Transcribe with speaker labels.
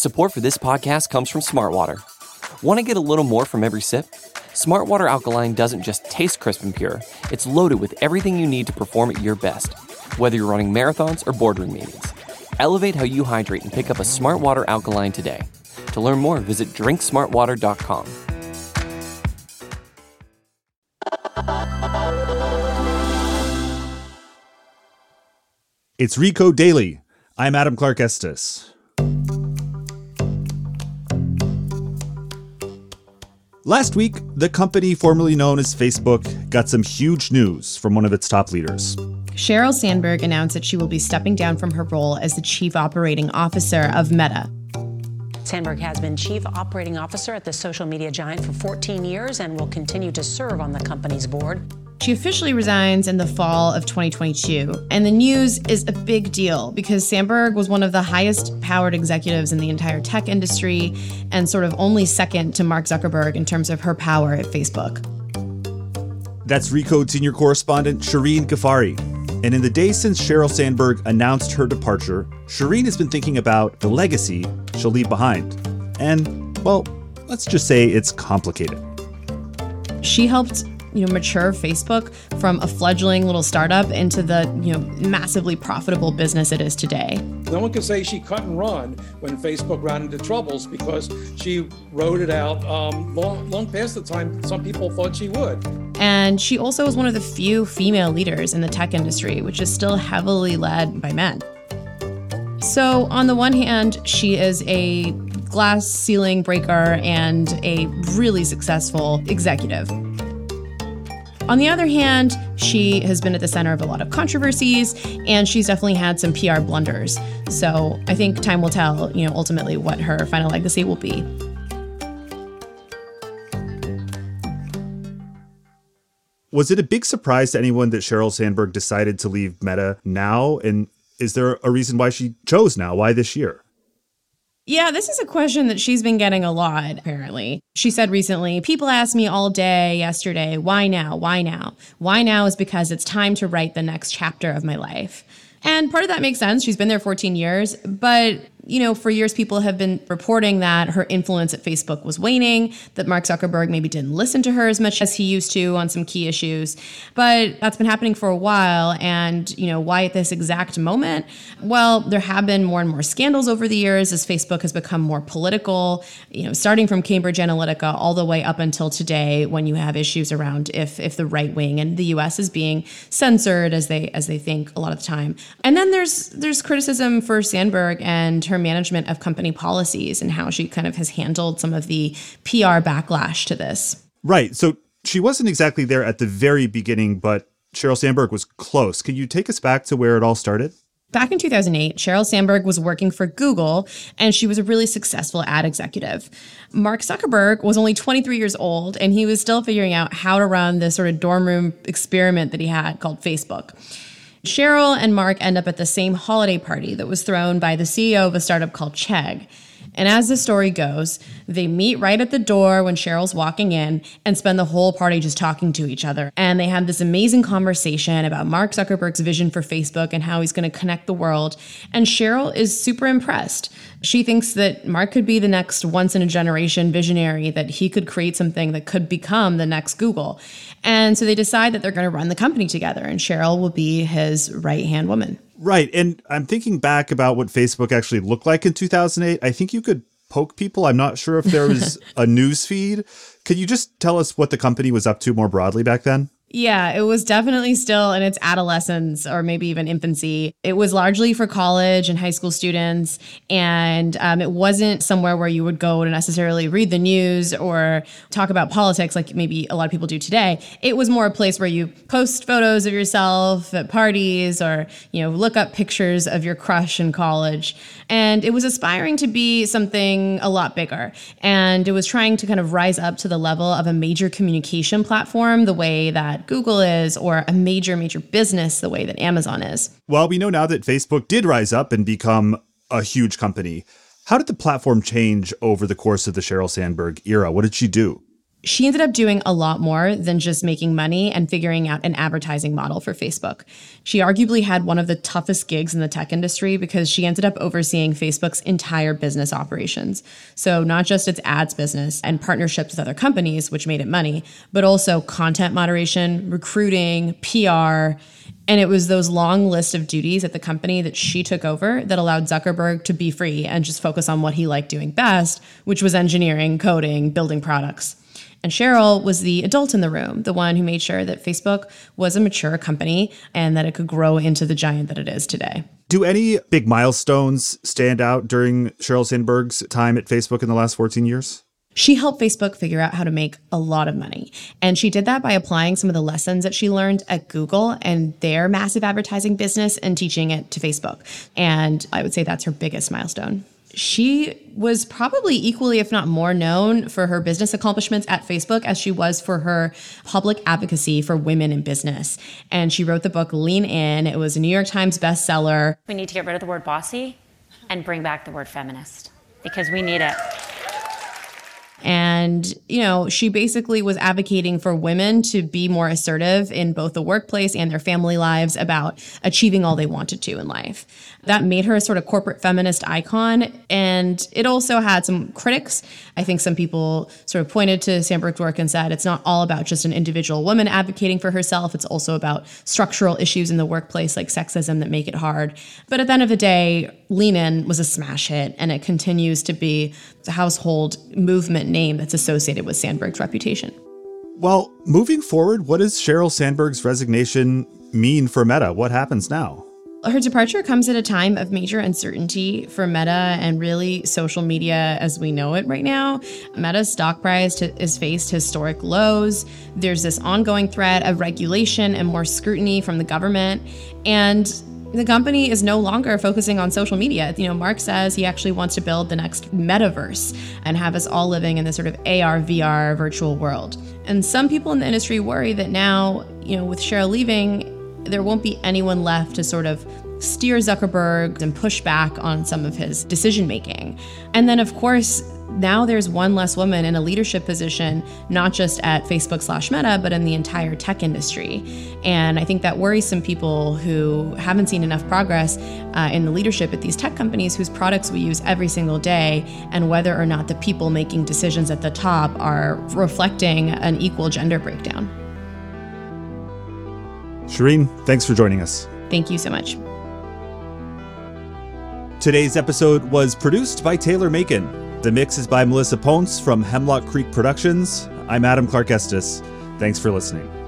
Speaker 1: Support for this podcast comes from Smartwater. Want to get a little more from every sip? Smartwater Alkaline doesn't just taste crisp and pure, it's loaded with everything you need to perform at your best, whether you're running marathons or boardroom meetings. Elevate how you hydrate and pick up a Smartwater Alkaline today. To learn more, visit drinksmartwater.com.
Speaker 2: It's Recode Daily. I'm Adam Clark Estes. Last week, the company formerly known as Facebook got some huge news from one of its top leaders.
Speaker 3: Sheryl Sandberg announced that she will be stepping down from her role as the chief operating officer of Meta.
Speaker 4: Sandberg has been chief operating officer at the social media giant for 14 years and will continue to serve on the company's board.
Speaker 3: She officially resigns in the fall of 2022, and the news is a big deal because Sandberg was one of the highest powered executives in the entire tech industry and sort of only second to Mark Zuckerberg in terms of her power at Facebook.
Speaker 2: That's Recode senior correspondent Shireen Ghaffari. And in the days since Sheryl Sandberg announced her departure, Shireen has been thinking about the legacy she'll leave behind. And, well, let's just say it's complicated.
Speaker 3: She helped mature Facebook from a fledgling little startup into the, massively profitable business it is today.
Speaker 5: No one can say she cut and run when Facebook ran into troubles because she rode it out long past the time some people thought she would.
Speaker 3: And she also was one of the few female leaders in the tech industry, which is still heavily led by men. So on the one hand, she is a glass ceiling breaker and a really successful executive. On the other hand, she has been at the center of a lot of controversies, and she's definitely had some PR blunders. So I think time will tell, ultimately what her final legacy will be.
Speaker 2: Was it a big surprise to anyone that Sheryl Sandberg decided to leave Meta now? And is there a reason why she chose now? Why this year?
Speaker 3: Yeah, this is a question that she's been getting a lot, apparently. She said recently, people ask me all day yesterday, why now? Why now? Why now is because it's time to write the next chapter of my life. And part of that makes sense. She's been there 14 years, but for years, people have been reporting that her influence at Facebook was waning, that Mark Zuckerberg maybe didn't listen to her as much as he used to on some key issues. But that's been happening for a while. And, why at this exact moment? Well, there have been more and more scandals over the years as Facebook has become more political, starting from Cambridge Analytica all the way up until today when you have issues around if the right wing in the US is being censored as they think a lot of the time. And then there's criticism for Sandberg and her management of company policies and how she kind of has handled some of the PR backlash to this.
Speaker 2: Right. So she wasn't exactly there at the very beginning, but Sheryl Sandberg was close. Can you take us back to where it all started?
Speaker 3: Back in 2008, Sheryl Sandberg was working for Google, and she was a really successful ad executive. Mark Zuckerberg was only 23 years old, and he was still figuring out how to run this sort of dorm room experiment that he had called Facebook. Sheryl and Mark end up at the same holiday party that was thrown by the CEO of a startup called Chegg. And as the story goes, they meet right at the door when Sheryl's walking in and spend the whole party just talking to each other. And they have this amazing conversation about Mark Zuckerberg's vision for Facebook and how he's going to connect the world. And Sheryl is super impressed. She thinks that Mark could be the next once-in-a-generation visionary, that he could create something that could become the next Google. And so they decide that they're going to run the company together, and Sheryl will be his right-hand woman.
Speaker 2: Right. And I'm thinking back about what Facebook actually looked like in 2008. I think you could poke people. I'm not sure if there was a news feed. Could you just tell us what the company was up to more broadly back then?
Speaker 3: Yeah, it was definitely still in its adolescence or maybe even infancy. It was largely for college and high school students, and it wasn't somewhere where you would go to necessarily read the news or talk about politics like maybe a lot of people do today. It was more a place where you post photos of yourself at parties or, look up pictures of your crush in college. And it was aspiring to be something a lot bigger. And it was trying to kind of rise up to the level of a major communication platform the way that Google is, or a major business the way that Amazon is.
Speaker 2: Well, we know now that Facebook did rise up and become a huge company. How did the platform change over the course of the Sheryl Sandberg era? What did she do?
Speaker 3: She ended up doing a lot more than just making money and figuring out an advertising model for Facebook. She arguably had one of the toughest gigs in the tech industry because she ended up overseeing Facebook's entire business operations. So not just its ads business and partnerships with other companies, which made it money, but also content moderation, recruiting, PR. And it was those long list of duties at the company that she took over that allowed Zuckerberg to be free and just focus on what he liked doing best, which was engineering, coding, building products. And Sheryl was the adult in the room, the one who made sure that Facebook was a mature company and that it could grow into the giant that it is today.
Speaker 2: Do any big milestones stand out during Sheryl Sandberg's time at Facebook in the last 14 years?
Speaker 3: She helped Facebook figure out how to make a lot of money. And she did that by applying some of the lessons that she learned at Google and their massive advertising business and teaching it to Facebook. And I would say that's her biggest milestone. She was probably equally, if not more, known for her business accomplishments at Facebook as she was for her public advocacy for women in business. And she wrote the book Lean In. It was a New York Times bestseller.
Speaker 6: We need to get rid of the word bossy and bring back the word feminist because we need it.
Speaker 3: And, you know, she basically was advocating for women to be more assertive in both the workplace and their family lives about achieving all they wanted to in life. That made her a sort of corporate feminist icon. And it also had some critics. I think some people sort of pointed to Sandberg's work and said it's not all about just an individual woman advocating for herself. It's also about structural issues in the workplace like sexism that make it hard. But at the end of the day, Lean In was a smash hit, and it continues to be the household movement name that's associated with Sandberg's reputation.
Speaker 2: Well, moving forward, what does Sheryl Sandberg's resignation mean for Meta? What happens now?
Speaker 3: Her departure comes at a time of major uncertainty for Meta and really social media as we know it right now. Meta's stock price has faced historic lows. There's this ongoing threat of regulation and more scrutiny from the government. And the company is no longer focusing on social media. You know, Mark says he actually wants to build the next metaverse and have us all living in this sort of AR, VR virtual world. And some people in the industry worry that now, you know, with Sheryl leaving, there won't be anyone left to sort of steer Zuckerberg and push back on some of his decision making. And then, of course, now there's one less woman in a leadership position, not just at Facebook/Meta, but in the entire tech industry. And I think that worries some people who haven't seen enough progress in the leadership at these tech companies whose products we use every single day, and whether or not the people making decisions at the top are reflecting an equal gender breakdown.
Speaker 2: Shireen, thanks for joining us.
Speaker 3: Thank you so much.
Speaker 2: Today's episode was produced by Taylor Macon. The mix is by Melissa Ponce from Hemlock Creek Productions. I'm Adam Clark Estes. Thanks for listening.